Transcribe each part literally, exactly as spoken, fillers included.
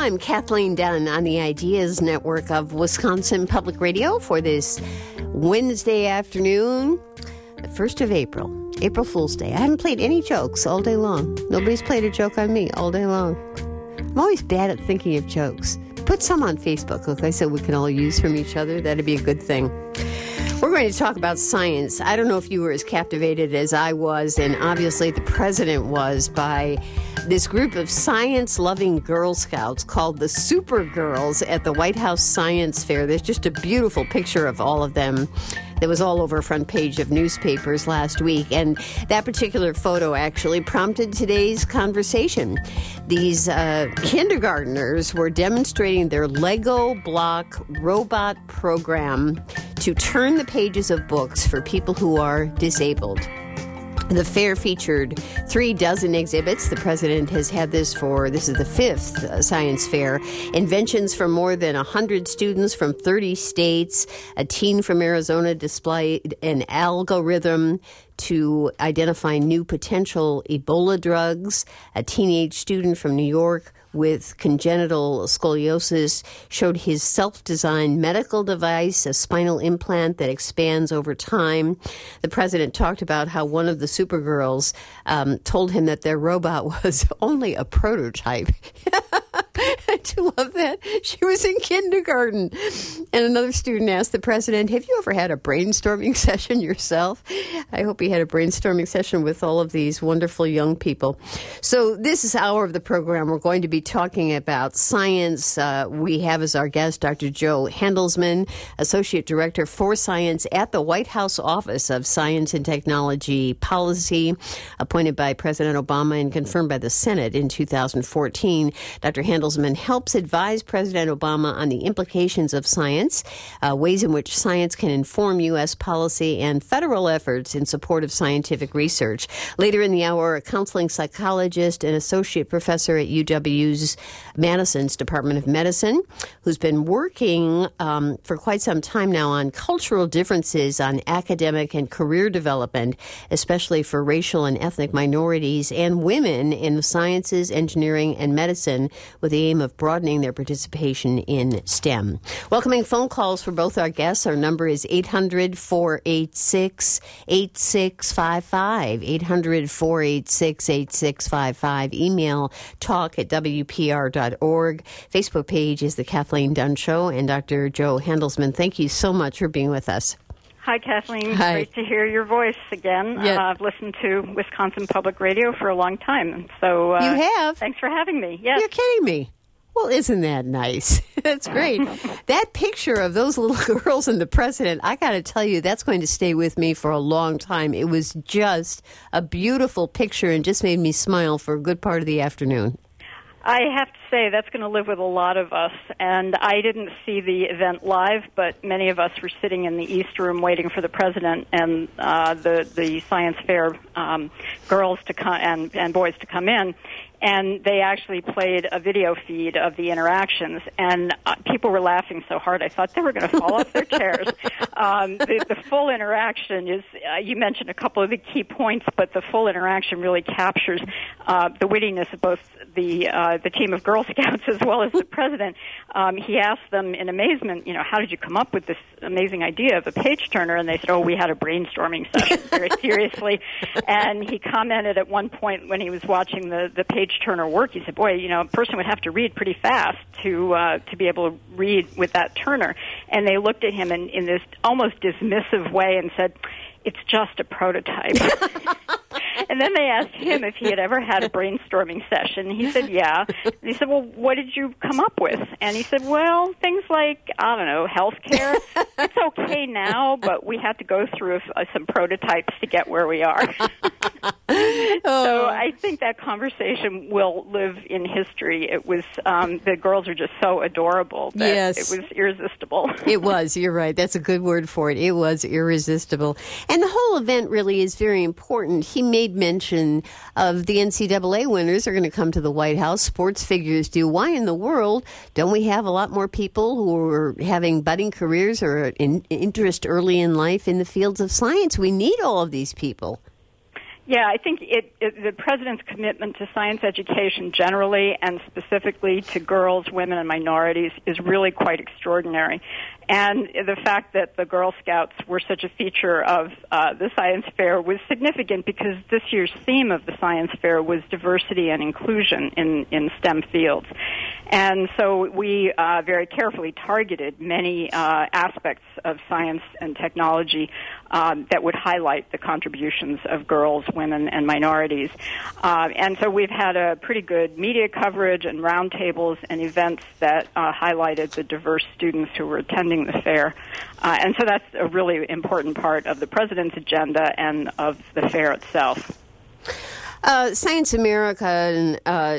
I'm Kathleen Dunn on the Ideas Network of Wisconsin Public Radio for this Wednesday afternoon, the first of April, April Fool's Day. I haven't played any jokes all day long. Nobody's played a joke on me all day long. I'm always bad at thinking of jokes. Put some on Facebook, okay, so we can all use from each other. That'd be a good thing. We're going to talk about science. I don't know if you were as captivated as I was, and obviously the president was, by this group of science-loving Girl Scouts called the Super Girls at the White House Science Fair. There's just a beautiful picture of all of them that was all over front page of newspapers last week, and that particular photo actually prompted today's conversation. These uh, kindergartners were demonstrating their Lego block robot program to turn the pages of books for people who are disabled. The fair featured three dozen exhibits. The president has had this for, this is the fifth uh, science fair. Inventions from more than one hundred students from thirty states. A teen from Arizona displayed an algorithm to identify new potential Ebola drugs. A teenage student from New York with congenital scoliosis showed his self-designed medical device, a spinal implant that expands over time. The president talked about how one of the Supergirls um, told him that their robot was only a prototype. I do love that. She was in kindergarten. And another student asked the president, have you ever had a brainstorming session yourself? I hope he had a brainstorming session with all of these wonderful young people. So this is hour of the program. We're going to be talking about science. Uh, we have as our guest Doctor Joe Handelsman, Associate Director for Science at the White House Office of Science and Technology Policy, appointed by President Obama and confirmed by the Senate in two thousand fourteen. Doctor Handelsman helps advise President Obama on the implications of science, uh, ways in which science can inform U S policy, and federal efforts in support of scientific research. Later in the hour, a counseling psychologist and associate professor at U W's Madison's Department of Medicine, who's been working um, for quite some time now on cultural differences on academic and career development, especially for racial and ethnic minorities and women in the sciences, engineering, and medicine, with the aim of broadening their participation in STEM. Welcoming phone calls for both our guests. Our number is eight hundred, four eight six, eight six five five, eight hundred, four eight six, eight six five five. Email talk at W P R dot org. Facebook page is The Kathleen Dunn Show. And Doctor Joe Handelsman, thank you so much for being with us. Hi, Kathleen. Hi. Great to hear your voice again. Yeah. Uh, I've listened to Wisconsin Public Radio for a long time. So uh, you have? Thanks for having me. Yes. You're kidding me. Well, isn't that nice? That's great. That picture of those little girls and the president, I got to tell you, that's going to stay with me for a long time. It was just a beautiful picture and just made me smile for a good part of the afternoon. I have to say that's going to live with a lot of us. And I didn't see the event live, but many of us were sitting in the East Room waiting for the president and uh, the the science fair um, girls to come and, and boys to come in. And they actually played a video feed of the interactions, and uh, people were laughing so hard I thought they were going to fall off their chairs. Um, the, the full interaction is, uh, you mentioned a couple of the key points, but the full interaction really captures uh, the wittiness of both the uh, the team of Girl Scouts as well as the president. Um, he asked them in amazement, you know, how did you come up with this amazing idea of a page turner? And they said, oh, we had a brainstorming session, very seriously. And he commented at one point when he was watching the, the page turner work, he said, boy, you know, a person would have to read pretty fast to uh, to be able to read with that turner. And they looked at him in, in this almost dismissive way and said, it's just a prototype. And then they asked him if he had ever had a brainstorming session. He said, yeah. And he said, well, what did you come up with? And he said, well, things like, I don't know, healthcare. It's okay now, but we had to go through uh, some prototypes to get where we are. Oh. So I think that conversation will live in history. It was, um, the girls are just so adorable that yes. it was irresistible. It was, you're right. That's a good word for it. It was irresistible. And the whole event really is very important. He made mention of the N C double A winners are going to come to the White House. Sports figures do. Why in the world don't we have a lot more people who are having budding careers or in interest early in life in the fields of science? We need all of these people. Yeah, I think it, it, the president's commitment to science education generally and specifically to girls, women, and minorities is really quite extraordinary. And the fact that the Girl Scouts were such a feature of uh, the science fair was significant because this year's theme of the science fair was diversity and inclusion in, in STEM fields. And so we uh, very carefully targeted many uh, aspects of science and technology um, that would highlight the contributions of girls, women, and minorities. Uh, and so we've had a pretty good media coverage and roundtables and events that uh, highlighted the diverse students who were attending the fair. Uh, and so that's a really important part of the president's agenda and of the fair itself. Uh, Science America uh,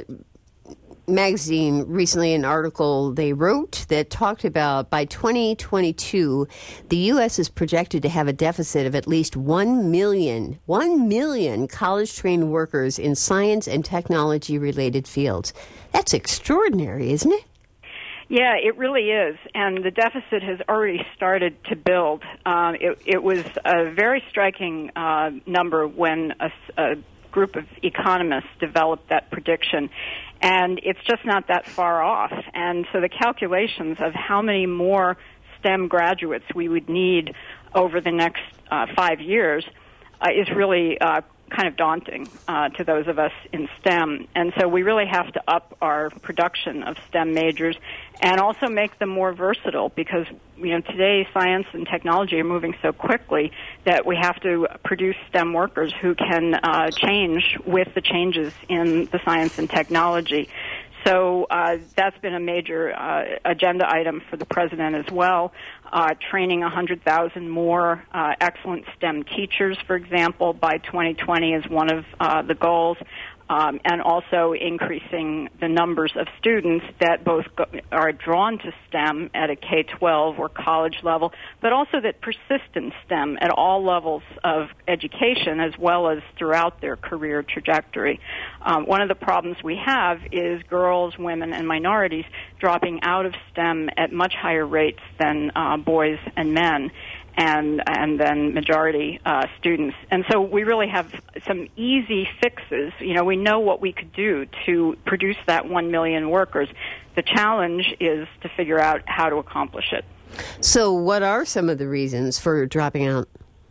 magazine recently, an article they wrote that talked about by twenty twenty-two, the U S is projected to have a deficit of at least one million, one million college-trained workers in science and technology-related fields. That's extraordinary, isn't it? Yeah, it really is, and the deficit has already started to build. Um, it, it was a very striking uh, number when a, a group of economists developed that prediction, and it's just not that far off. And so the calculations of how many more STEM graduates we would need over the next uh, five years uh, is really uh, kind of daunting uh, to those of us in STEM. And so we really have to up our production of STEM majors and also make them more versatile because, you know, today science and technology are moving so quickly that we have to produce STEM workers who can uh, change with the changes in the science and technology. So uh, that's been a major uh, agenda item for the president as well. Uh, training one hundred thousand more uh, excellent STEM teachers, for example, by twenty twenty is one of uh, the goals. Um, and also increasing the numbers of students that both go, are drawn to STEM at a K twelve or college level, but also that persist in STEM at all levels of education as well as throughout their career trajectory. Um, one of the problems we have is girls, women, and minorities dropping out of STEM at much higher rates than uh, boys and men. and and then majority uh, students. And so we really have some easy fixes. You know, we know what we could do to produce that one million workers. The challenge is to figure out how to accomplish it. So what are some of the reasons for dropping out?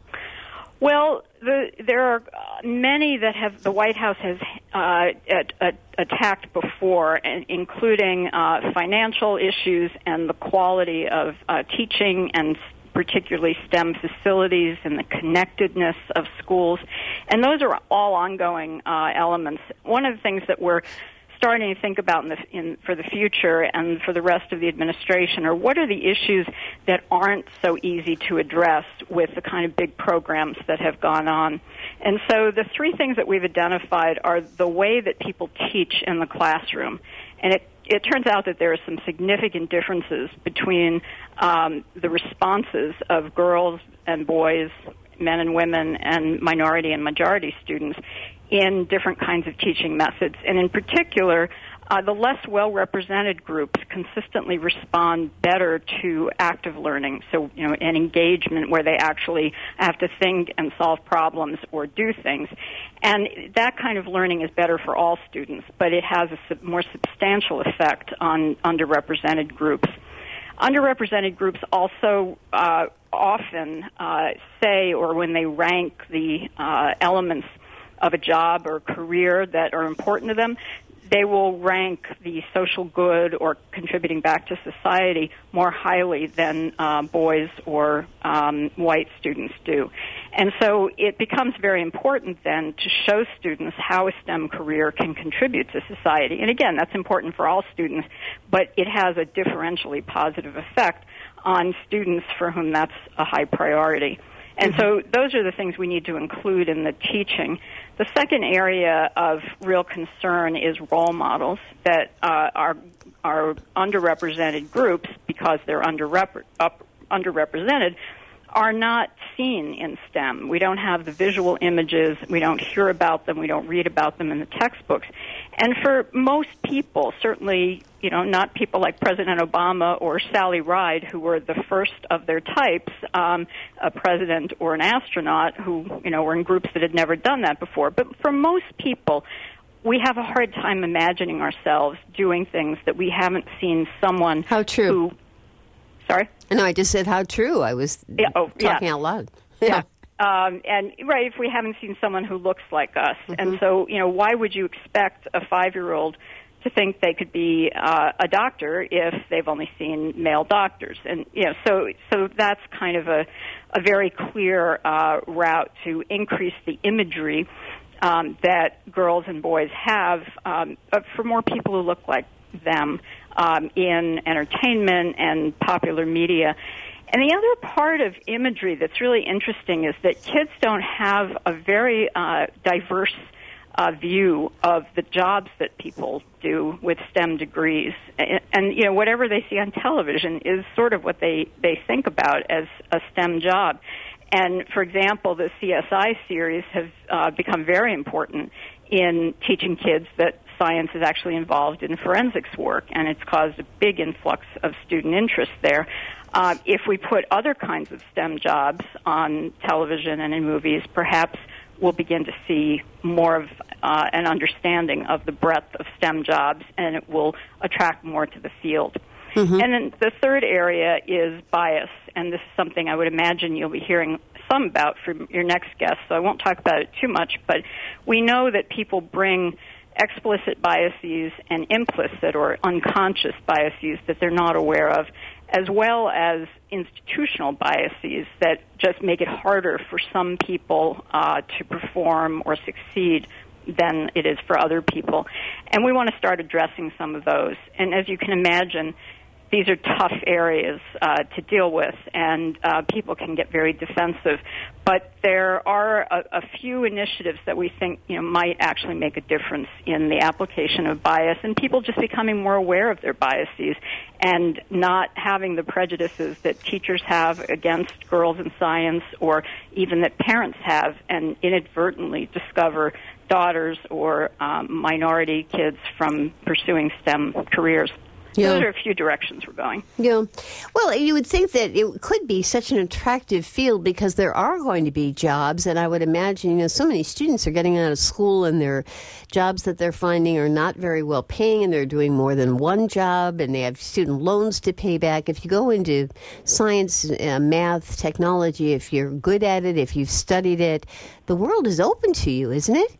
Well, the, there are many that have the White House has uh, at, at, attacked before, and including uh, financial issues and the quality of uh, teaching and particularly STEM facilities and the connectedness of schools. And those are all ongoing uh, elements. One of the things that we're starting to think about in the, in, for the future and for the rest of the administration are what are the issues that aren't so easy to address with the kind of big programs that have gone on. And so the three things that we've identified are the way that people teach in the classroom. And it It turns out that there are some significant differences between um, the responses of girls and boys, men and women, and minority and majority students in different kinds of teaching methods. And in particular, uh, the less well-represented groups consistently respond better to active learning, so, you know, an engagement where they actually have to think and solve problems or do things. And that kind of learning is better for all students, but it has a sub- more substantial effect on underrepresented groups. Underrepresented groups also uh, often uh, say, or when they rank the uh, elements of a job or career that are important to them, they will rank the social good or contributing back to society more highly than uh, boys or um, white students do. And so it becomes very important then to show students how a STEM career can contribute to society. And again, that's important for all students, but it has a differentially positive effect on students for whom that's a high priority. And so those are the things we need to include in the teaching. The second area of real concern is role models that uh, are are underrepresented groups, because they're underrep- up, underrepresented, are not seen in STEM. We don't have the visual images. We don't hear about them. We don't read about them in the textbooks. And for most people, certainly, you know, not people like President Obama or Sally Ride, who were the first of their types, um, a president or an astronaut who, you know, were in groups that had never done that before. But for most people, we have a hard time imagining ourselves doing things that we haven't seen someone How true. who... Sorry? No, I just said how true. I was yeah, oh, talking yeah. out loud. Yeah. Um, and, right, if we haven't seen someone who looks like us. Mm-hmm. And so, you know, why would you expect a five-year-old to think they could be uh, a doctor if they've only seen male doctors? And, you know, so so that's kind of a, a very clear uh, route to increase the imagery um, that girls and boys have um, for more people who look like them um, in entertainment and popular media. And the other part of imagery that's really interesting is that kids don't have a very uh, diverse uh, view of the jobs that people do with STEM degrees. And, and, you know, whatever they see on television is sort of what they, they think about as a STEM job. And, for example, the C S I series have uh, become very important in teaching kids that science is actually involved in forensics work, and it's caused a big influx of student interest there. Uh, if we put other kinds of STEM jobs on television and in movies, perhaps we'll begin to see more of uh, an understanding of the breadth of STEM jobs, and it will attract more to the field. Mm-hmm. And then the third area is bias, and this is something I would imagine you'll be hearing some about from your next guest, so I won't talk about it too much, but we know that people bring explicit biases and implicit or unconscious biases that they're not aware of, as well as institutional biases that just make it harder for some people uh, to perform or succeed than it is for other people. And we want to start addressing some of those. And as you can imagine, these are tough areas uh, to deal with, and uh, people can get very defensive. But there are a, a few initiatives that we think, you know, might actually make a difference in the application of bias, and people just becoming more aware of their biases and not having the prejudices that teachers have against girls in science, or even that parents have, and inadvertently discover daughters or um, minority kids from pursuing STEM careers. Yeah. Those are a few directions we're going. Yeah. Well, you would think that it could be such an attractive field because there are going to be jobs, and I would imagine, you know, so many students are getting out of school and their jobs that they're finding are not very well paying, and they're doing more than one job, and they have student loans to pay back. If you go into science, uh, math, technology, if you're good at it, if you've studied it, the world is open to you, isn't it?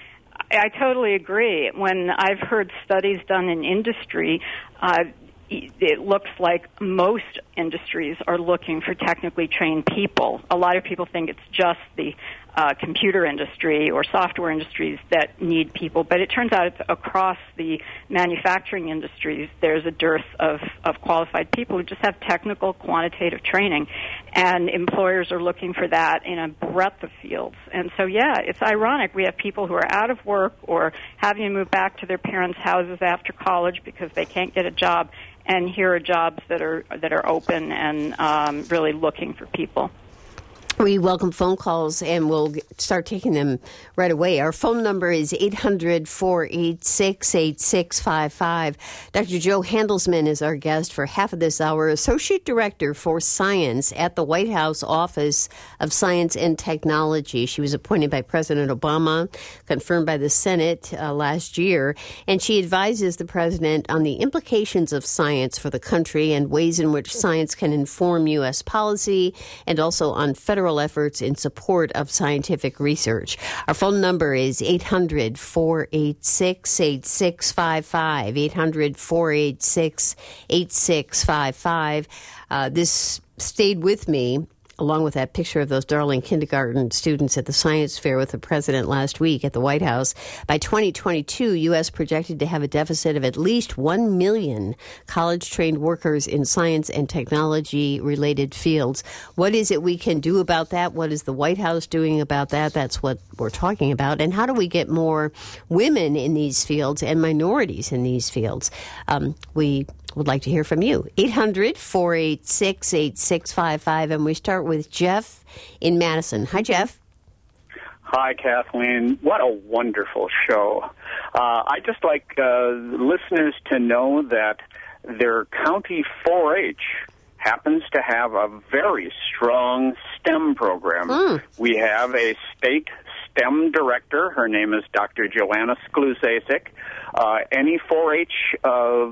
I totally agree. When I've heard studies done in industry, uh, it looks like most industries are looking for technically trained people. A lot of people think it's just the uh, computer industry or software industries that need people, but it turns out it's across the manufacturing industries. There's a dearth of, of qualified people who just have technical quantitative training, and employers are looking for that in a breadth of fields. And so, yeah, it's ironic. We have people who are out of work or having to move back to their parents' houses after college because they can't get a job, and here are jobs that are that are open and um, really looking for people. We welcome phone calls, and we'll start taking them right away. Our phone number is eight hundred, four eight six, eight six five five. Doctor Jo Handelsman is our guest for half of this hour, Associate Director for Science at the White House Office of Science and Technology. She was appointed by President Obama, confirmed by the Senate uh, last year, and she advises the president on the implications of science for the country and ways in which science can inform U S policy, and also on federal efforts in support of scientific research. Our phone number is eight hundred, four eight six, eight six five five, eight hundred, four eight six, eight six five five. Uh, this stayed with me, along with that picture of those darling kindergarten students at the science fair with the president last week at the White House. By twenty twenty-two, U S projected to have a deficit of at least one million college-trained workers in science and technology-related fields. What is it we can do about that? What is the White House doing about that? That's what we're talking about. And how do we get more women in these fields and minorities in these fields? Um, we would like to hear from you. eight hundred, four eight six, eight six five five. And we start with Jeff in Madison. Hi, Jeff. Hi, Kathleen. What a wonderful show. Uh, I'd just like uh, listeners to know that their county four H happens to have a very strong STEM program. Mm. We have a state STEM director. Her name is Doctor Joanna Sklusasic. Uh, any four H uh,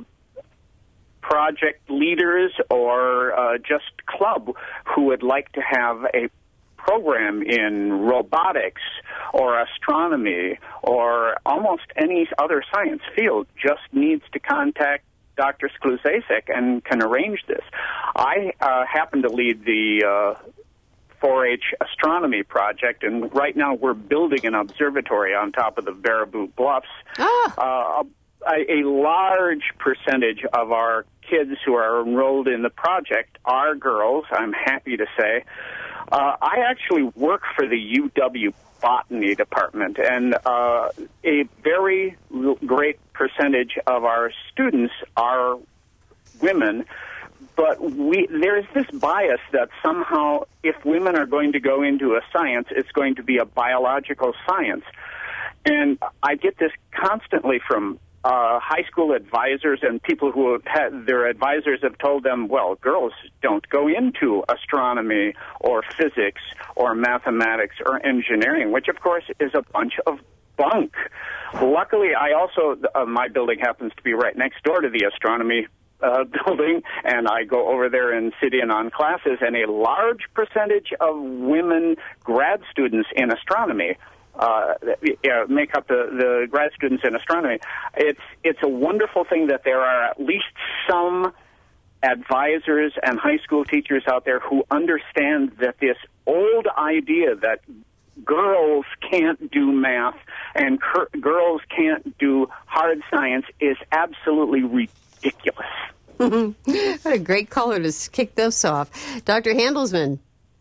project leaders or uh, just club who would like to have a program in robotics or astronomy or almost any other science field just needs to contact Doctor Sklusasic and can arrange this. I uh, happen to lead the uh, four H astronomy project, and right now we're building an observatory on top of the Baraboo Bluffs. Ah. Uh, a, a large percentage of our kids who are enrolled in the project are girls, I'm happy to say. Uh, I actually work for the U W Botany Department, and uh, a very great percentage of our students are women, but we there's this bias that somehow if women are going to go into a science, it's going to be a biological science. And I get this constantly from Uh, high school advisors and people who have had, their advisors have told them, well, girls don't go into astronomy or physics or mathematics or engineering, which, of course, is a bunch of bunk. Luckily, I also, uh, my building happens to be right next door to the astronomy uh, building, and I go over there and sit in on classes, and a large percentage of women grad students in astronomy Uh, yeah, make up the, the grad students in astronomy. It's it's a wonderful thing that there are at least some advisors and high school teachers out there who understand that this old idea that girls can't do math and cur- girls can't do hard science is absolutely ridiculous. What a great caller to kick this off. Doctor Handelsman.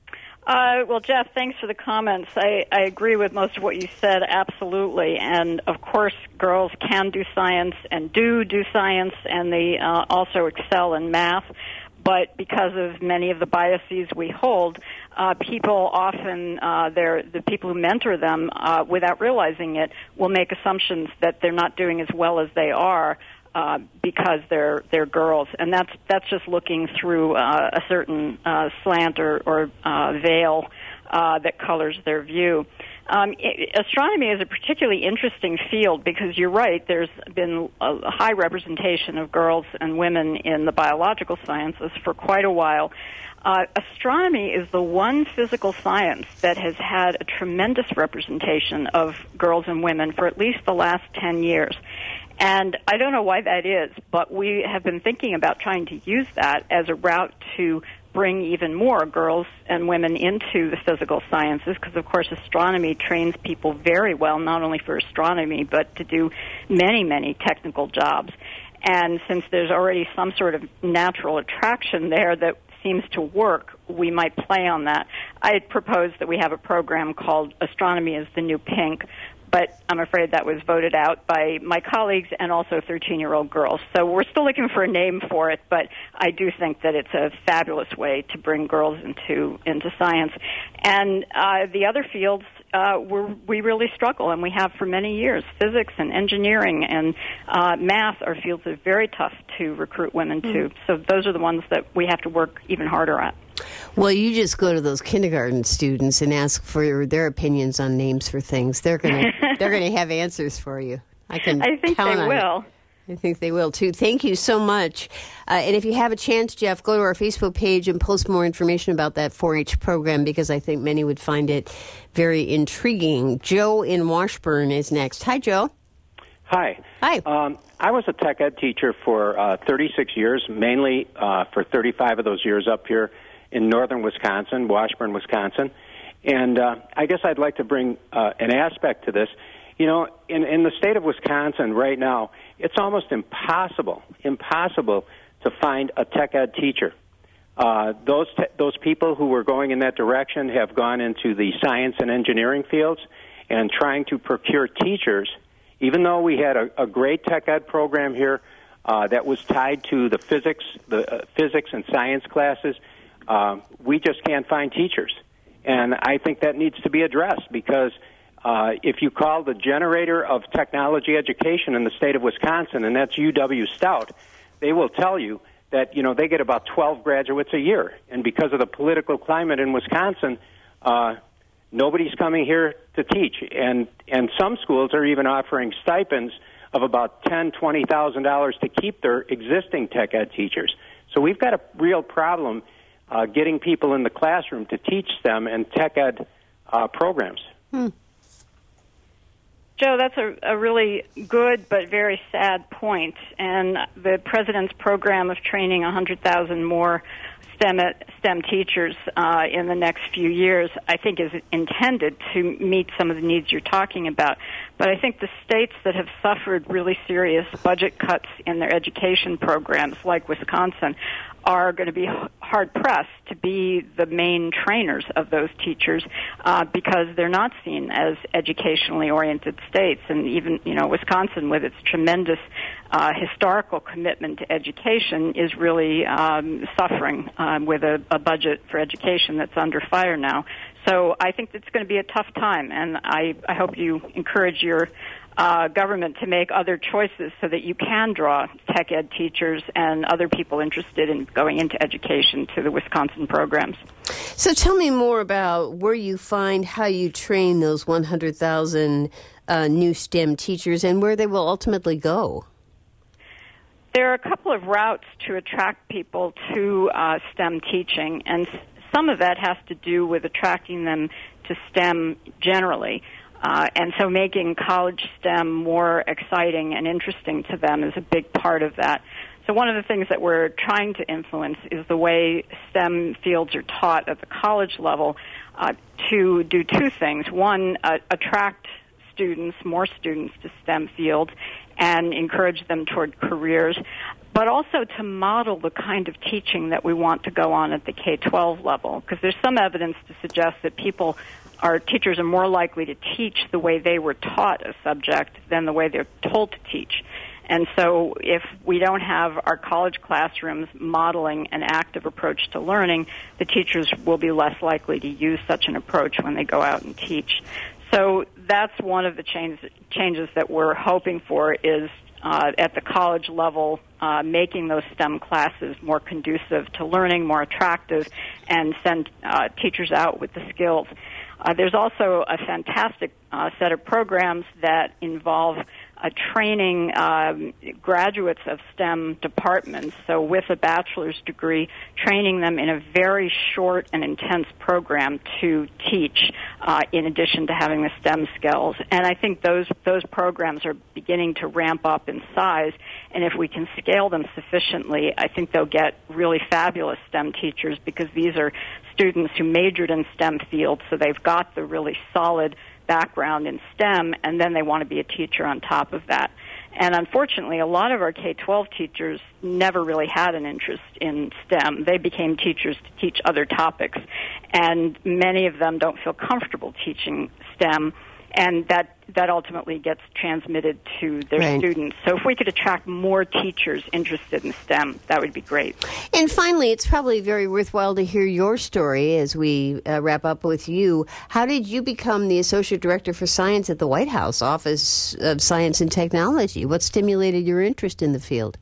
Uh, well, Jeff, thanks for the comments. I, I agree with most of what you said, absolutely. And, of course, girls can do science and do do science, and they uh, also excel in math. But because of many of the biases we hold, uh, people often, uh, they're, the people who mentor them, uh, without realizing it, will make assumptions that they're not doing as well as they are. Uh, because they're they're girls, and that's that's just looking through uh, a certain uh, slant or, or uh, veil uh, that colors their view. Um, it, astronomy is a particularly interesting field because you're right. There's been a high representation of girls and women in the biological sciences for quite a while. Uh, astronomy is the one physical science that has had a tremendous representation of girls and women for at least the last ten years. And I don't know why that is, but we have been thinking about trying to use that as a route to bring even more girls and women into the physical sciences, because, of course, astronomy trains people very well, not only for astronomy, but to do many, many technical jobs. And since there's already some sort of natural attraction there that seems to work, we might play on that. I had proposed that we have a program called Astronomy is the New Pink, but I'm afraid that was voted out by my colleagues and also thirteen-year-old girls. So we're still looking for a name for it, but I do think that it's a fabulous way to bring girls into into science. And uh, the other fields, uh, we're, we really struggle, and we have for many years. Physics and engineering and uh, math are fields that are very tough to recruit women to. Mm. So those are the ones that we have to work even harder at. Well, you just go to those kindergarten students and ask for their opinions on names for things. They're going to they're going to have answers for you. I can. I think count they on will. It. I think they will too. Thank you so much. Uh, and if you have a chance, Jeff, go to our Facebook page and post more information about that four H program, because I think many would find it very intriguing. Joe in Washburn is next. Hi, Joe. Hi. Hi. Um, I was a tech ed teacher for uh, thirty-six years, mainly uh, for thirty-five of those years up here in northern Wisconsin, Washburn, Wisconsin. And uh, I guess I'd like to bring uh, an aspect to this. You know, in, in the state of Wisconsin right now, it's almost impossible, impossible to find a tech ed teacher. Uh, those te- those people who were going in that direction have gone into the science and engineering fields and trying to procure teachers. Even though we had a, a great tech ed program here uh, that was tied to the physics, the uh, physics and science classes. Uh, we just can't find teachers, and I think that needs to be addressed because uh, if you call the generator of technology education in the state of Wisconsin, and that's U W Stout, they will tell you that, you know, they get about twelve graduates a year, and because of the political climate in Wisconsin, uh, nobody's coming here to teach, and and some schools are even offering stipends of about ten, twenty thousand dollars to keep their existing tech ed teachers. So we've got a real problem uh, getting people in the classroom to teach STEM and tech ed uh, programs. Hmm. Joe, that's a, a really good but very sad point. And the president's program of training one hundred thousand more STEM, STEM teachers uh, in the next few years, I think, is intended to meet some of the needs you're talking about. But I think the states that have suffered really serious budget cuts in their education programs, like Wisconsin, are going to be hard-pressed to be the main trainers of those teachers uh, because they're not seen as educationally oriented states. And even, you know, Wisconsin, with its tremendous uh, historical commitment to education, is really um, suffering um, with a, a budget for education that's under fire now. So I think it's going to be a tough time, and I, I hope you encourage your Uh, government to make other choices so that you can draw tech ed teachers and other people interested in going into education to the Wisconsin programs. So tell me more about where you find how you train those one hundred thousand uh, new STEM teachers and where they will ultimately go. There are a couple of routes to attract people to uh, STEM teaching, and some of that has to do with attracting them to STEM generally. Uh, and so making college STEM more exciting and interesting to them is a big part of that. So one of the things that we're trying to influence is the way STEM fields are taught at the college level uh, to do two things. One, uh, attract students, more students to STEM fields and encourage them toward careers, but also to model the kind of teaching that we want to go on at the K twelve level, because there's some evidence to suggest that people Our teachers are more likely to teach the way they were taught a subject than the way they're told to teach. And so if we don't have our college classrooms modeling an active approach to learning, the teachers will be less likely to use such an approach when they go out and teach. So that's one of the change, changes that we're hoping for is uh, at the college level, uh, making those STEM classes more conducive to learning, more attractive, and send uh, teachers out with the skills. Uh, there's also a fantastic uh, set of programs that involve uh, training um, graduates of STEM departments, so with a bachelor's degree, training them in a very short and intense program to teach uh, in addition to having the STEM skills. And I think those those programs are beginning to ramp up in size, and if we can scale them sufficiently, I think they'll get really fabulous STEM teachers because these are students who majored in STEM fields, so they've got the really solid background in STEM, and then they want to be a teacher on top of that. And unfortunately, a lot of our K twelve teachers never really had an interest in STEM. They became teachers to teach other topics, and many of them don't feel comfortable teaching STEM, and that that ultimately gets transmitted to their right. students. So if we could attract more teachers interested in STEM, that would be great. And finally, it's probably very worthwhile to hear your story as we uh, wrap up with you. How did you become the Associate Director for Science at the White House Office of Science and Technology? What stimulated your interest in the field?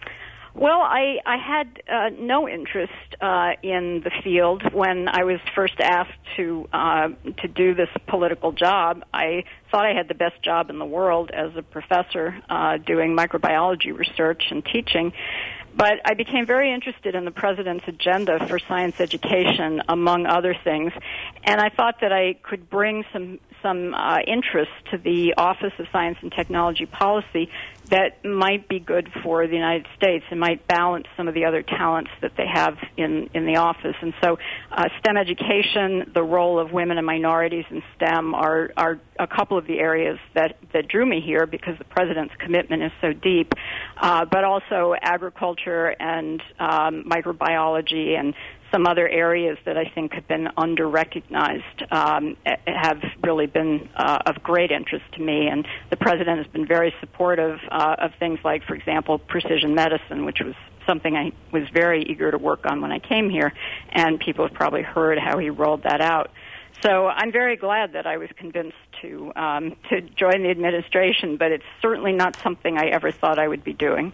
Well, I, I had uh, no interest uh, in the field when I was first asked to uh, to do this political job. I thought I had the best job in the world as a professor uh, doing microbiology research and teaching. But I became very interested in the president's agenda for science education, among other things, and I thought that I could bring some some uh, interest to the Office of Science and Technology Policy that might be good for the United States and might balance some of the other talents that they have in, in the office. And so uh, STEM education, the role of women and minorities in STEM are, are a couple of the areas that, that drew me here because the president's commitment is so deep, uh, but also agriculture and um, microbiology and some other areas that I think have been under-recognized um, have really been uh, of great interest to me. And the President has been very supportive uh, of things like, for example, precision medicine, which was something I was very eager to work on when I came here, and people have probably heard how he rolled that out. So I'm very glad that I was convinced to um, to join the administration, but it's certainly not something I ever thought I would be doing.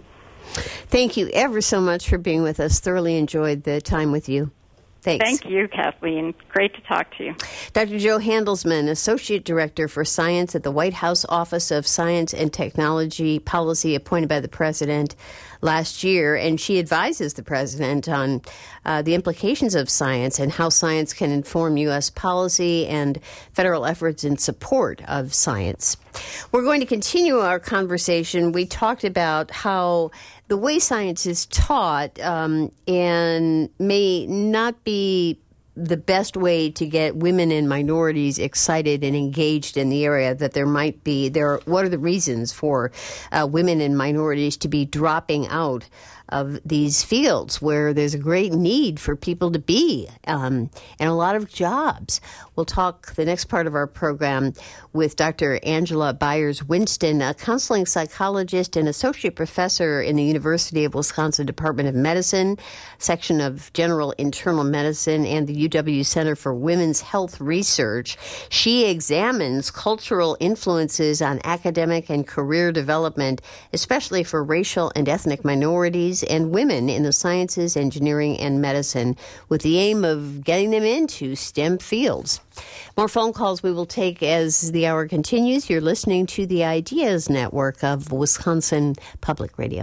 Thank you ever so much for being with us. Thoroughly enjoyed the time with you. Thanks. Thank you, Kathleen. Great to talk to you. Doctor Jo Handelsman, Associate Director for Science at the White House Office of Science and Technology Policy, appointed by the President last year, and she advises the President on uh, the implications of science and how science can inform U S policy and federal efforts in support of science. We're going to continue our conversation. We talked about how the way science is taught um, and may not be the best way to get women and minorities excited and engaged in the area, that there might be, there. Are, what are the reasons for uh, women and minorities to be dropping out of these fields where there's a great need for people to be um, and a lot of jobs? We'll talk the next part of our program with Doctor Angela Byers-Winston, a counseling psychologist and associate professor in the University of Wisconsin Department of Medicine, section of General Internal Medicine, and the U W Center for Women's Health Research. She examines cultural influences on academic and career development, especially for racial and ethnic minorities and women in the sciences, engineering, and medicine, with the aim of getting them into STEM fields. More phone calls we will take as the hour continues. You're listening to the Ideas Network of Wisconsin Public Radio.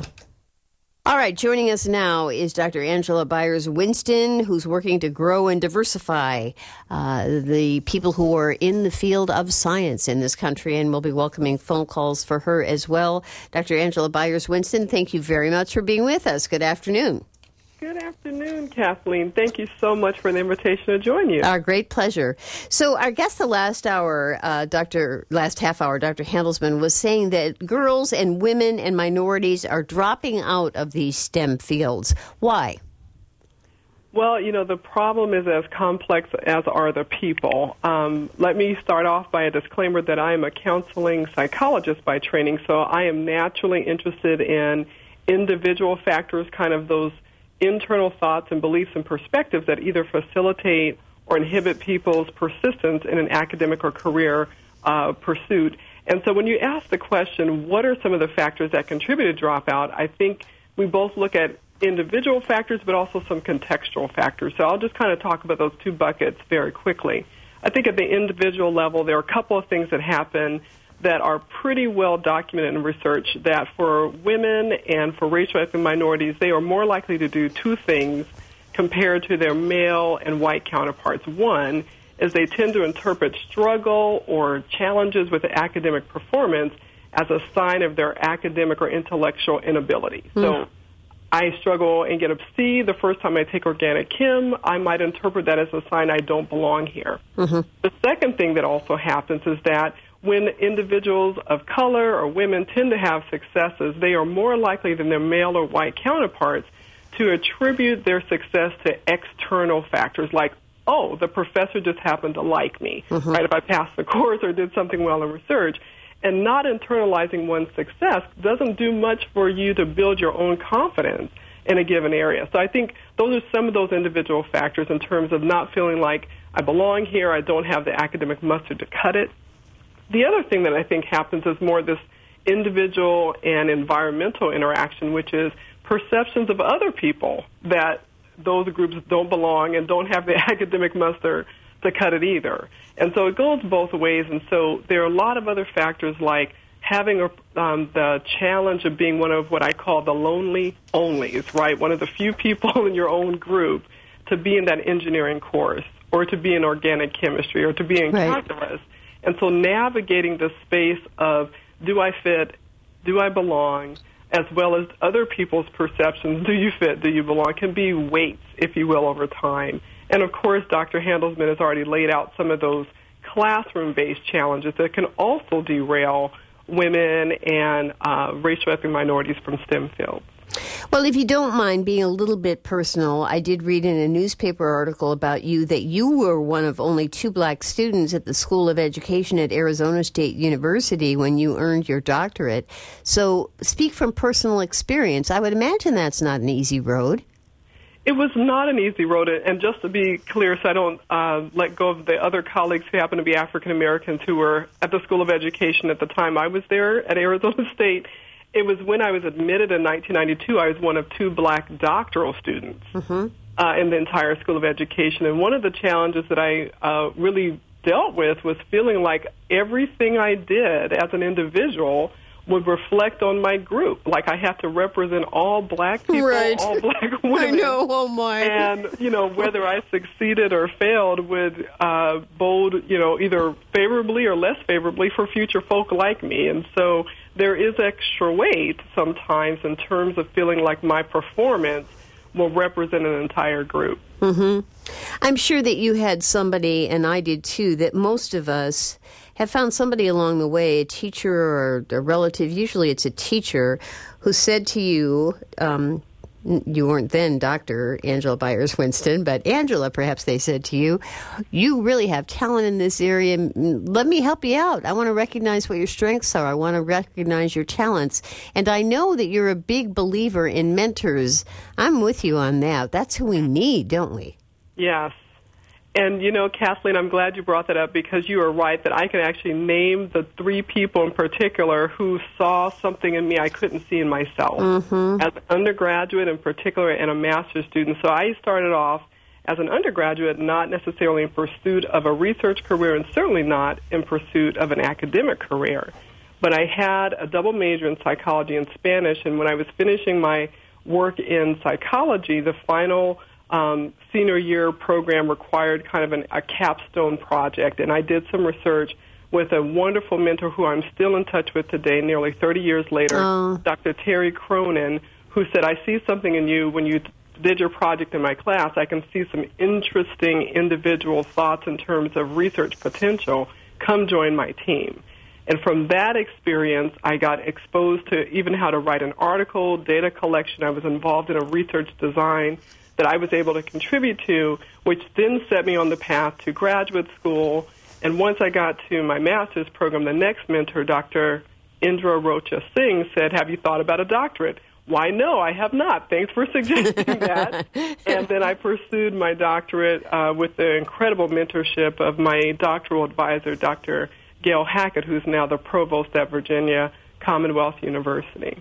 All right, joining us now is Doctor Angela Byers-Winston, who's working to grow and diversify uh, the people who are in the field of science in this country, and we'll be welcoming phone calls for her as well. Doctor Angela Byers-Winston, thank you very much for being with us. Good afternoon. Good afternoon, Kathleen. Thank you so much for the invitation to join you. Our great pleasure. So our guest the last hour, uh, Doctor last half hour, Doctor Handelsman, was saying that girls and women and minorities are dropping out of these STEM fields. Why? Well, you know, the problem is as complex as are the people. Um, let me start off by a disclaimer that I am a counseling psychologist by training, so I am naturally interested in individual factors, kind of those internal thoughts and beliefs and perspectives that either facilitate or inhibit people's persistence in an academic or career uh, pursuit. And so when you ask the question, what are some of the factors that contribute to dropout, I think we both look at individual factors but also some contextual factors. So I'll just kind of talk about those two buckets very quickly. I think at the individual level, there are a couple of things that happen that are pretty well documented in research, that for women and for racial ethnic minorities, they are more likely to do two things compared to their male and white counterparts. One is they tend to interpret struggle or challenges with academic performance as a sign of their academic or intellectual inability. Mm. So I struggle and get a C the first time I take organic chem, I might interpret that as a sign I don't belong here. Mm-hmm. The second thing that also happens is that when individuals of color or women tend to have successes, they are more likely than their male or white counterparts to attribute their success to external factors like, oh, the professor just happened to like me, mm-hmm. right, if I passed the course or did something well in research. And not internalizing one's success doesn't do much for you to build your own confidence in a given area. So I think those are some of those individual factors in terms of not feeling like I belong here, I don't have the academic mustard to cut it. The other thing that I think happens is more this individual and environmental interaction, which is perceptions of other people that those groups don't belong and don't have the academic muster to cut it either. And so it goes both ways. And so there are a lot of other factors like having a, um, the challenge of being one of what I call the lonely onlys, right? One of the few people in your own group to be in that engineering course or to be in organic chemistry or to be in right. calculus. And so navigating the space of do I fit, do I belong, as well as other people's perceptions, do you fit, do you belong, can be weights, if you will, over time. And, of course, Doctor Handelsman has already laid out some of those classroom-based challenges that can also derail women and uh, racial ethnic minorities from STEM fields. Well, if you don't mind being a little bit personal, I did read in a newspaper article about you that you were one of only two black students at the School of Education at Arizona State University when you earned your doctorate. So speak from personal experience. I would imagine that's not an easy road. It was not an easy road, and just to be clear, so I don't uh, let go of the other colleagues who happen to be African Americans who were at the School of Education at the time I was there at Arizona State, it was when I was admitted in nineteen ninety-two, I was one of two black doctoral students mm-hmm. uh, in the entire School of Education. And one of the challenges that I uh, really dealt with was feeling like everything I did as an individual would reflect on my group. Like I had to represent all black people, right. all black women. I know, oh my. And, you know, whether I succeeded or failed would uh, bode, you know, either favorably or less favorably for future folk like me. And so there is extra weight sometimes in terms of feeling like my performance will represent an entire group. Mm-hmm. I'm sure that you had somebody, and I did too, that most of us have found somebody along the way, a teacher or a relative, usually it's a teacher, who said to you, um, you weren't then Doctor Angela Byers-Winston, but Angela, perhaps they said to you, you really have talent in this area. Let me help you out. I want to recognize what your strengths are. I want to recognize your talents. And I know that you're a big believer in mentors. I'm with you on that. That's who we need, don't we? Yes. And, you know, Kathleen, I'm glad you brought that up because you are right that I can actually name the three people in particular who saw something in me I couldn't see in myself. Mm-hmm. As an undergraduate in particular and a master's student. So I started off as an undergraduate not necessarily in pursuit of a research career and certainly not in pursuit of an academic career. But I had a double major in psychology and Spanish, and when I was finishing my work in psychology, the final Um, senior year program required kind of an, a capstone project, and I did some research with a wonderful mentor who I'm still in touch with today, nearly thirty years later, oh. Doctor Terry Cronin, who said, I see something in you when you did your project in my class. I can see some interesting individual thoughts in terms of research potential. Come join my team. And from that experience, I got exposed to even how to write an article, data collection. I was involved in a research design that I was able to contribute to, which then set me on the path to graduate school. And once I got to my master's program, the next mentor, Doctor Indra Rocha Singh, said, have you thought about a doctorate? Why, no, I have not. Thanks for suggesting that. And then I pursued my doctorate uh, with the incredible mentorship of my doctoral advisor, Doctor Gail Hackett, who's now the provost at Virginia Commonwealth University.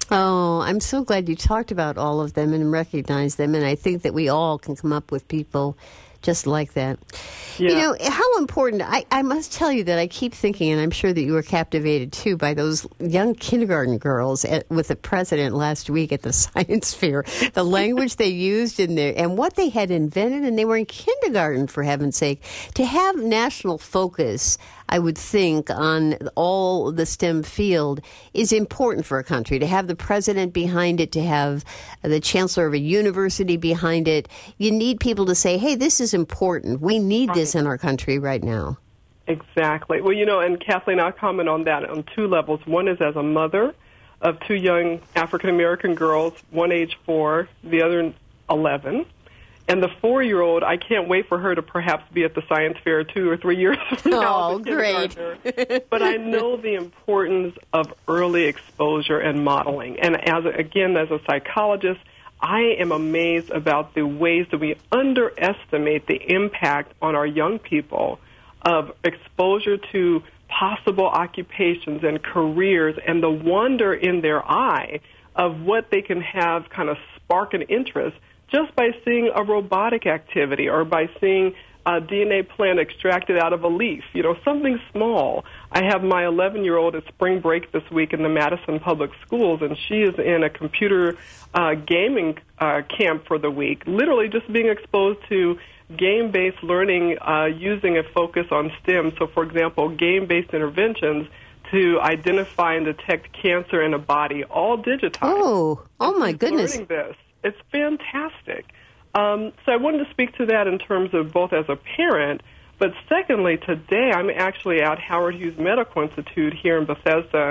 Oh, I'm so glad you talked about all of them and recognized them, and I think that we all can come up with people just like that. Yeah. You know, how important, I, I must tell you that I keep thinking, and I'm sure that you were captivated too, by those young kindergarten girls at, with the president last week at the science fair. The language they used in there and what they had invented, and they were in kindergarten, for heaven's sake. To have national focus, I would think, on all the STEM field is important for a country. To have the president behind it, to have the chancellor of a university behind it. You need people to say, hey, this is important. We need this in our country right now. Exactly. Well, you know, and Kathleen, I'll comment on that on two levels. One is as a mother of two young African-American girls, one age four, the other eleven. And the four-year-old, I can't wait for her to perhaps be at the science fair two or three years from now. Oh, great. But I know the importance of early exposure and modeling. And as a, again, as a psychologist, I am amazed about the ways that we underestimate the impact on our young people of exposure to possible occupations and careers and the wonder in their eye of what they can have kind of spark an interest just by seeing a robotic activity or by seeing a D N A plant extracted out of a leaf, you know, something small. I have my eleven-year-old at spring break this week in the Madison Public Schools, and she is in a computer uh, gaming uh, camp for the week, literally just being exposed to game-based learning uh, using a focus on STEM. So, for example, game-based interventions to identify and detect cancer in a body, all digitized. Oh, oh my goodness. Learning this. It's fantastic. Um, so I wanted to speak to that in terms of both as a parent, but secondly, today I'm actually at Howard Hughes Medical Institute here in Bethesda,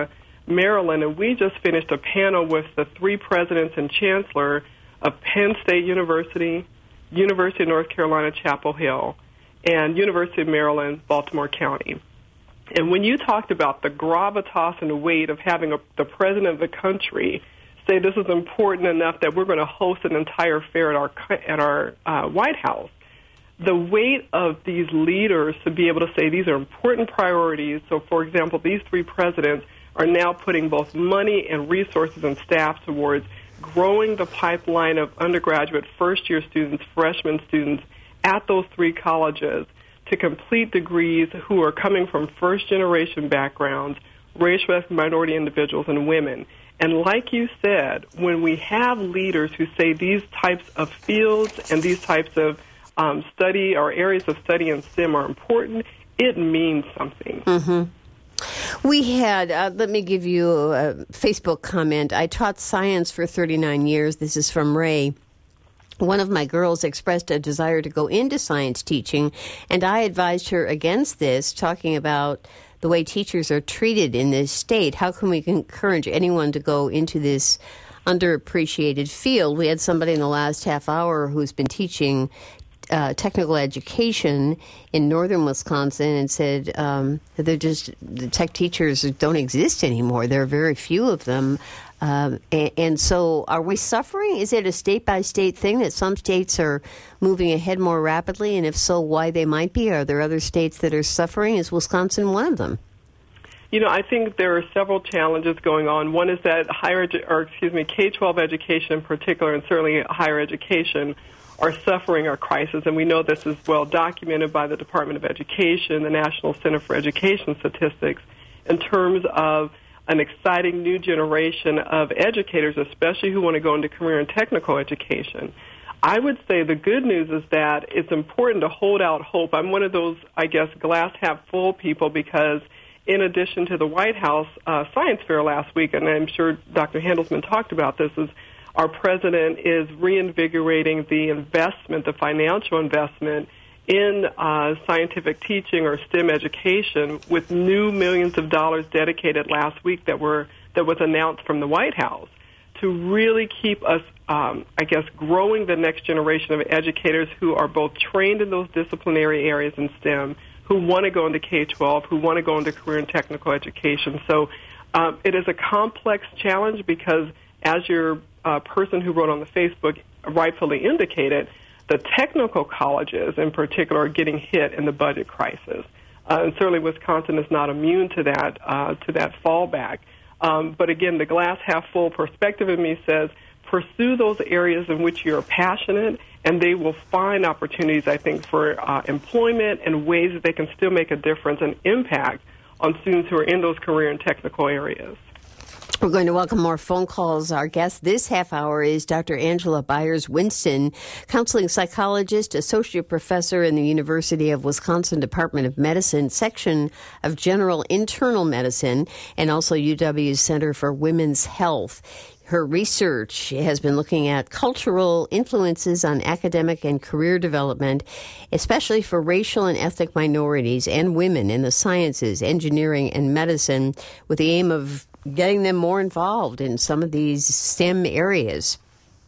Maryland, and we just finished a panel with the three presidents and chancellor of Penn State University, University of North Carolina, Chapel Hill, and University of Maryland, Baltimore County. And when you talked about the gravitas and the weight of having a, the president of the country say this is important enough that we're going to host an entire fair at our at our uh, White House, the weight of these leaders to be able to say these are important priorities. So, for example, these three presidents are now putting both money and resources and staff towards growing the pipeline of undergraduate first-year students, freshman students at those three colleges to complete degrees who are coming from first-generation backgrounds, racial minority individuals, and women. And like you said, when we have leaders who say these types of fields and these types of um, study or areas of study in STEM are important, it means something. Mm-hmm. We had, uh, let me give you a Facebook comment. I taught science for thirty-nine years. This is from Ray. One of my girls expressed a desire to go into science teaching, and I advised her against this, talking about the way teachers are treated in this state. How can we encourage anyone to go into this underappreciated field? We had somebody in the last half hour who's been teaching uh, technical education in northern Wisconsin and said um, that they're just, the tech teachers don't exist anymore. There are very few of them. Um, and, and so are we suffering? Is it a state-by-state thing that some states are moving ahead more rapidly? And if so, why they might be? Are there other states that are suffering? Is Wisconsin one of them? You know, I think there are several challenges going on. One is that higher, edu- or excuse me, K twelve education in particular, and certainly higher education, are suffering a crisis. And we know this is well documented by the Department of Education, the National Center for Education Statistics, in terms of an exciting new generation of educators, especially who want to go into career and technical education. I would say the good news is that it's important to hold out hope. I'm one of those, I guess, glass half full people because in addition to the White House uh, Science Fair last week, and I'm sure Doctor Handelsman talked about this, is our president is reinvigorating the investment, the financial investment in uh, scientific teaching or STEM education with new millions of dollars dedicated last week that were that was announced from the White House to really keep us, um, I guess, growing the next generation of educators who are both trained in those disciplinary areas in STEM, who want to go into K twelve, who want to go into career and technical education. So um, it is a complex challenge because, as your uh, person who wrote on the Facebook rightfully indicated, the technical colleges, in particular, are getting hit in the budget crisis, uh, and certainly Wisconsin is not immune to that uh, to that fallback. Um, but again, the glass half full perspective in me says pursue those areas in which you're passionate, and they will find opportunities, I think, for uh, employment and ways that they can still make a difference and impact on students who are in those career and technical areas. We're going to welcome more phone calls. Our guest this half hour is Doctor Angela Byers-Winston, counseling psychologist, associate professor in the University of Wisconsin Department of Medicine, section of General Internal Medicine, and also U W's Center for Women's Health. Her research has been looking at cultural influences on academic and career development, especially for racial and ethnic minorities and women in the sciences, engineering, and medicine, with the aim of getting them more involved in some of these STEM areas.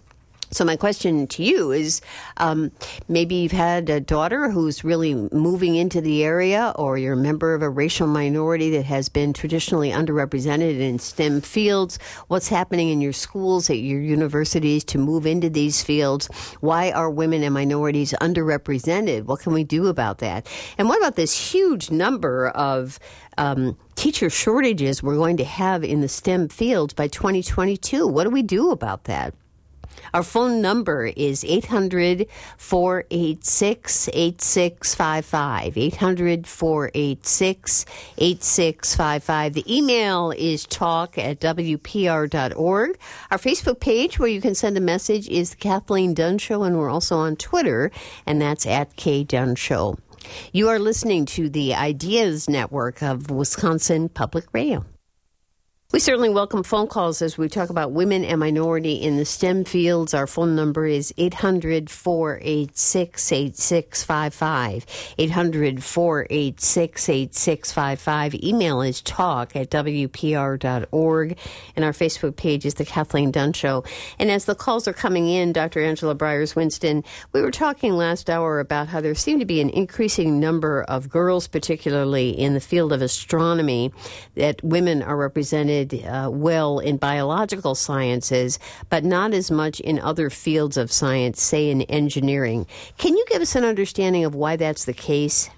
So my question to you is, um, maybe you've had a daughter who's really moving into the area, or you're a member of a racial minority that has been traditionally underrepresented in STEM fields. What's happening in your schools, at your universities to move into these fields? Why are women and minorities underrepresented? What can we do about that? And what about this huge number of um, teacher shortages we're going to have in the STEM fields by twenty twenty-two? What do we do about that? Our phone number is eight hundred, four eight six, eight six five five, eight hundred, four eight six, eight six five five. The email is talk at w p r dot org. Our Facebook page where you can send a message is The Kathleen Dunn Show, and we're also on Twitter, and that's at K Dunn Show. You are listening to the Ideas Network of Wisconsin Public Radio. We certainly welcome phone calls as we talk about women and minority in the STEM fields. Our phone number is eight hundred, four eight six, eight six five five, eight hundred, four eight six, eight six five five. Email is talk at w p r dot org, and our Facebook page is The Kathleen Dunn Show. And as the calls are coming in, Doctor Angela Bryars-Winston, we were talking last hour about how there seemed to be an increasing number of girls, particularly in the field of astronomy, that women are represented Uh, well in biological sciences, but not as much in other fields of science, say in engineering. Can you give us an understanding of why that's the case?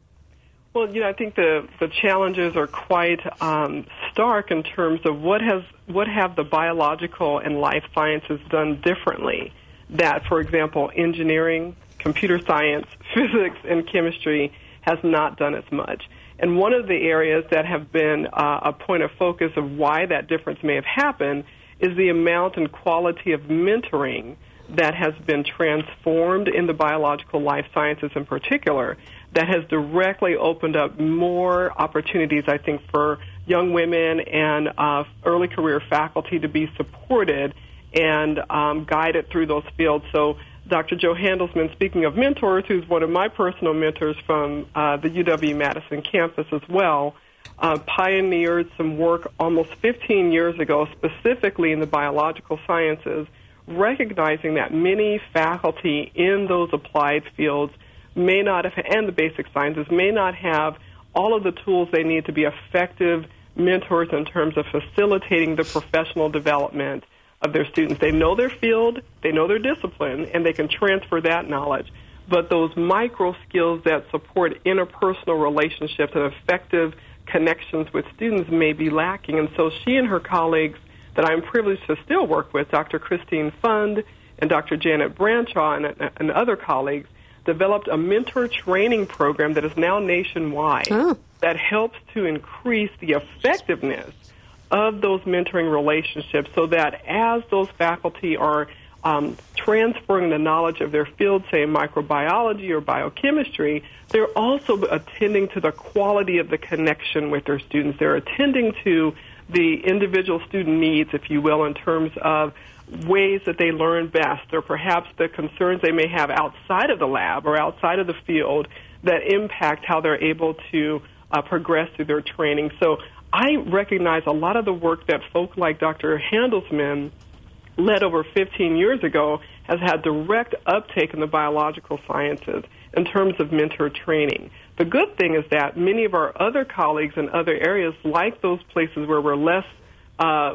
Well, you know, I think the, the challenges are quite um, stark in terms of what has what have the biological and life sciences done differently that, for example, engineering, computer science, physics, and chemistry has not done as much. And one of the areas that have been uh, a point of focus of why that difference may have happened is the amount and quality of mentoring that has been transformed in the biological life sciences in particular, that has directly opened up more opportunities, I think, for young women and uh, early career faculty to be supported and um, guided through those fields. So Doctor Joe Handelsman, speaking of mentors, who's one of my personal mentors from uh, the U W-Madison campus as well, uh, pioneered some work almost fifteen years ago, specifically in the biological sciences, recognizing that many faculty in those applied fields may not have, and the basic sciences, may not have all of the tools they need to be effective mentors in terms of facilitating the professional development of their students. They know their field, they know their discipline, and they can transfer that knowledge. But those micro skills that support interpersonal relationships and effective connections with students may be lacking. And so she and her colleagues that I'm privileged to still work with, Doctor Christine Fund and Doctor Janet Branshaw and, and other colleagues, developed a mentor training program that is now nationwide oh. that helps to increase the effectiveness of those mentoring relationships so that as those faculty are um, transferring the knowledge of their field, say microbiology or biochemistry, they're also attending to the quality of the connection with their students. They're attending to the individual student needs, if you will, in terms of ways that they learn best or perhaps the concerns they may have outside of the lab or outside of the field that impact how they're able to uh, progress through their training. So I recognize a lot of the work that folk like Doctor Handelsman led over fifteen years ago has had direct uptake in the biological sciences in terms of mentor training. The good thing is that many of our other colleagues in other areas, like those places where we're less uh,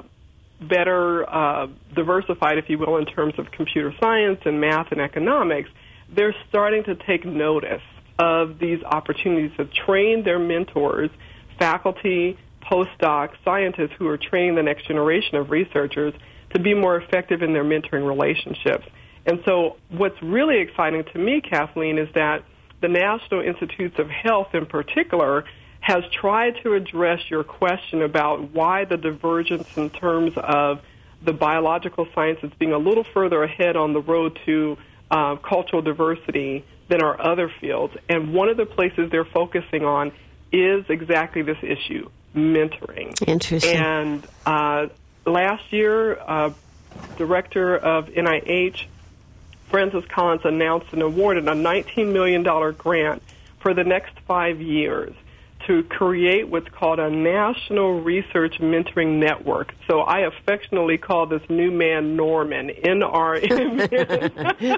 better uh, diversified, if you will, in terms of computer science and math and economics, they're starting to take notice of these opportunities to train their mentors, faculty, postdocs, scientists who are training the next generation of researchers to be more effective in their mentoring relationships. And so what's really exciting to me, Kathleen, is that the National Institutes of Health in particular has tried to address your question about why the divergence in terms of the biological sciences being a little further ahead on the road to uh, cultural diversity than our other fields. And one of the places they're focusing on is exactly this issue, mentoring. Interesting. And uh, last year, uh, Director of N I H, Francis Collins, announced and awarded a nineteen million dollars grant for the next five years to create what's called a National Research Mentoring Network. So I affectionately call this new man Norman, N R M N,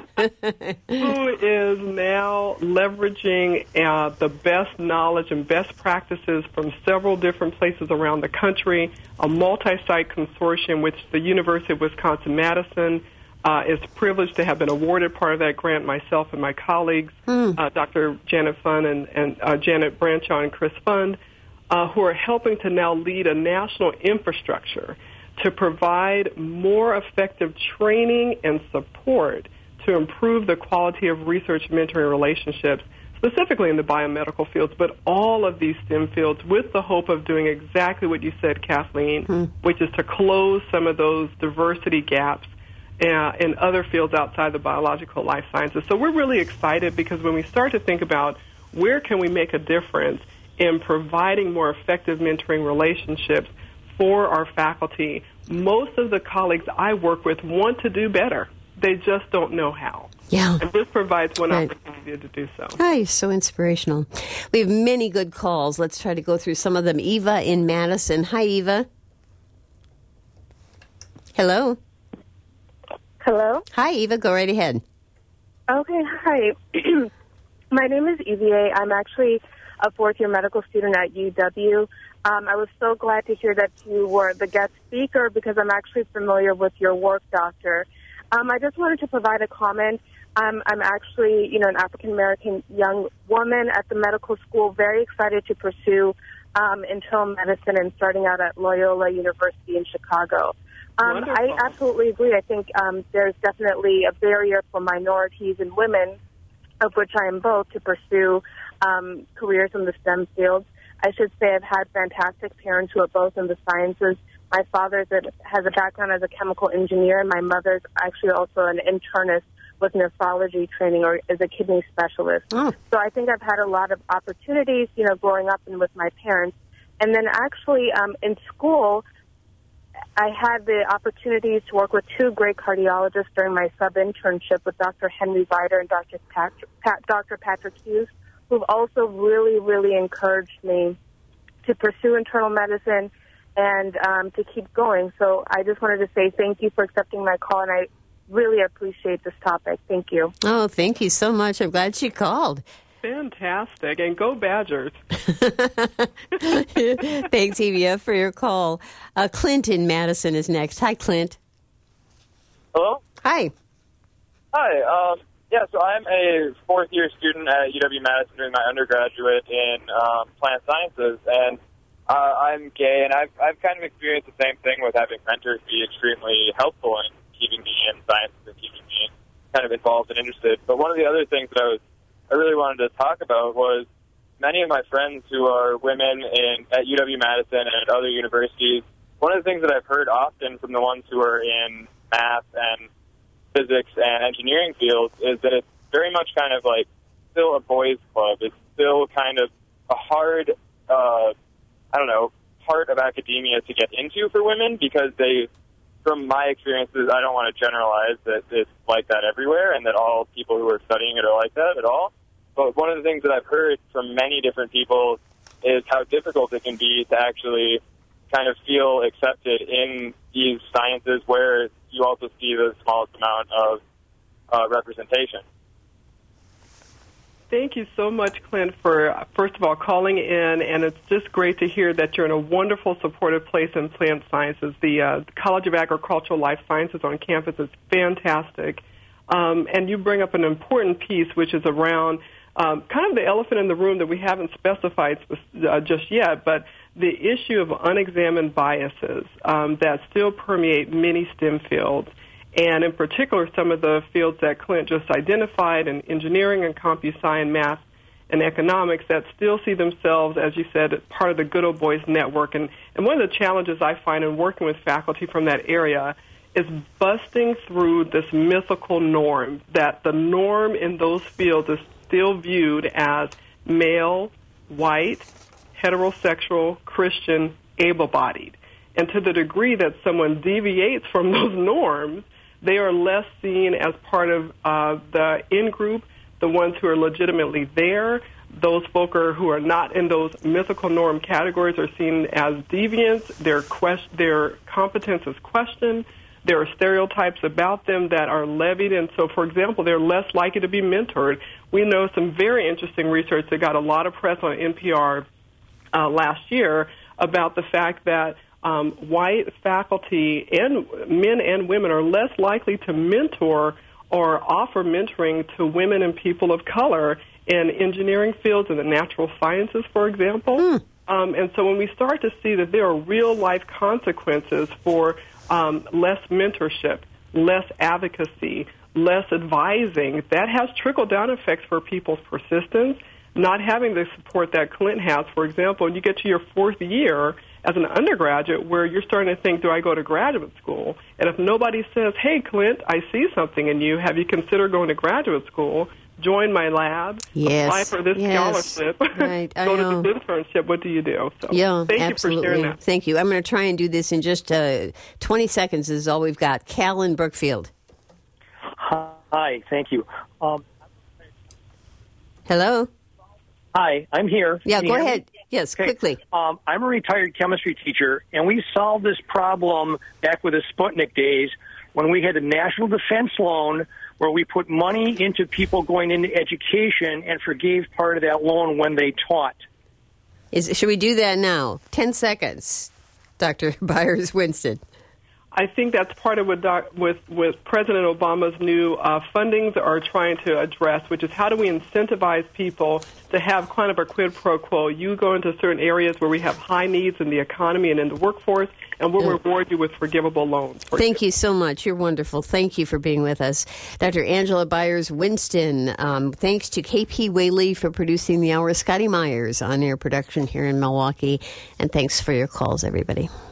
who is now leveraging uh, the best knowledge and best practices from several different places around the country, a multi-site consortium which the University of Wisconsin-Madison Uh, is privileged to have been awarded part of that grant, myself and my colleagues, mm. uh, Doctor Janet Fund and, and uh, Janet Branshaw and Chris Fund, uh, who are helping to now lead a national infrastructure to provide more effective training and support to improve the quality of research mentoring relationships, specifically in the biomedical fields, but all of these STEM fields with the hope of doing exactly what you said, Kathleen, mm. which is to close some of those diversity gaps Uh, in other fields outside the biological life sciences. So we're really excited because when we start to think about where can we make a difference in providing more effective mentoring relationships for our faculty. Most of the colleagues I work with want to do better. They just don't know how. Yeah. And this provides one right. opportunity to do so. Oh, you're so inspirational. We have many good calls. Let's try to go through some of them. Eva in Madison. Hi, Eva. Hello. Hello. Hi, Eva. Go right ahead. Okay, hi. My name is Eva. I'm actually a fourth-year medical student at U W. Um, I was so glad to hear that you were the guest speaker because I'm actually familiar with your work, Doctor. Um, I just wanted to provide a comment. I'm, I'm actually, you know, an African-American young woman at the medical school, very excited to pursue um, internal medicine and starting out at Loyola University in Chicago. Um, I absolutely agree. I think um, there's definitely a barrier for minorities and women, of which I am both, to pursue um, careers in the STEM fields. I should say I've had fantastic parents who are both in the sciences. My father has a background as a chemical engineer, and my mother's actually also an internist with nephrology training or is a kidney specialist. Oh. So I think I've had a lot of opportunities, you know, growing up and with my parents. And then actually um, in school, I had the opportunities to work with two great cardiologists during my sub-internship with Doctor Henry Vider and Doctor Patrick, Pat, Doctor Patrick Hughes, who've also really, really encouraged me to pursue internal medicine and um, to keep going. So I just wanted to say thank you for accepting my call, and I really appreciate this topic. Thank you. Oh, thank you so much. I'm glad she called. Fantastic. And go Badgers. Thanks, Evia, for your call. Uh, Clint in Madison is next. Hi, Clint. Hello? Hi. Hi. Um, yeah, so I'm a fourth-year student at U W-Madison doing my undergraduate in um, plant sciences, and uh, I'm gay, and I've, I've kind of experienced the same thing with having mentors be extremely helpful in keeping me in science and keeping me kind of involved and interested. But one of the other things that I was I really wanted to talk about was many of my friends who are women in at U W-Madison and at other universities. One of the things that I've heard often from the ones who are in math and physics and engineering fields is that it's very much kind of like still a boys' club. It's still kind of a hard, uh, I don't know, part of academia to get into for women because they, from my experiences, I don't want to generalize that it's like that everywhere and that all people who are studying it are like that at all. But one of the things that I've heard from many different people is how difficult it can be to actually kind of feel accepted in these sciences where you also see the smallest amount of uh, representation. Thank you so much, Clint, for, uh, first of all, calling in, and it's just great to hear that you're in a wonderful, supportive place in plant sciences. The uh, College of Agricultural Life Sciences on campus is fantastic, um, and you bring up an important piece, which is around um, kind of the elephant in the room that we haven't specified uh, just yet, but the issue of unexamined biases um, that still permeate many STEM fields. And in particular, some of the fields that Clint just identified in engineering and compu-sci and math and economics that still see themselves, as you said, as part of the good old boys network. And, and one of the challenges I find in working with faculty from that area is busting through this mythical norm, that the norm in those fields is still viewed as male, white, heterosexual, Christian, able-bodied. And to the degree that someone deviates from those norms, they are less seen as part of uh, the in-group, the ones who are legitimately there. Those folk are, who are not in those mythical norm categories are seen as deviants. Their, quest- their competence is questioned. There are stereotypes about them that are levied. And so, for example, they're less likely to be mentored. We know some very interesting research that got a lot of press on N P R uh, last year about the fact that Um, white faculty and men and women are less likely to mentor or offer mentoring to women and people of color in engineering fields and the natural sciences, for example. Mm. Um, and so when we start to see that there are real-life consequences for um, less mentorship, less advocacy, less advising, that has trickle-down effects for people's persistence. Not having the support that Clint has, for example, when you get to your fourth year as an undergraduate where you're starting to think, do I go to graduate school? And if nobody says, hey, Clint, I see something in you, have you considered going to graduate school? join my lab, yes. apply for this yes. scholarship, right. I go know. to this internship. What do you do? So, yeah, thank absolutely. you for sharing that. Thank you. I'm going to try and do this in just uh, twenty seconds is all we've got. Cal in Brookfield. Hi, thank you. Um, Hello? hi, I'm here. Yeah, Can go you hear me? ahead. Yes, Okay. quickly. Um, I'm a retired chemistry teacher, and we solved this problem back with the Sputnik days when we had a national defense loan where we put money into people going into education and forgave part of that loan when they taught. Is Should we do that now? Ten seconds, Doctor Byers-Winston. I think that's part of what doc, with, with President Obama's new uh, fundings are trying to address, which is how do we incentivize people to have kind of a quid pro quo. You go into certain areas where we have high needs in the economy and in the workforce, and we'll Yeah. reward you with forgivable loans. For Thank you so much. You're wonderful. Thank you for being with us. Doctor Angela Byers-Winston, um, thanks to K P Whaley for producing the hour. Scotty Myers on air production here in Milwaukee. And thanks for your calls, everybody.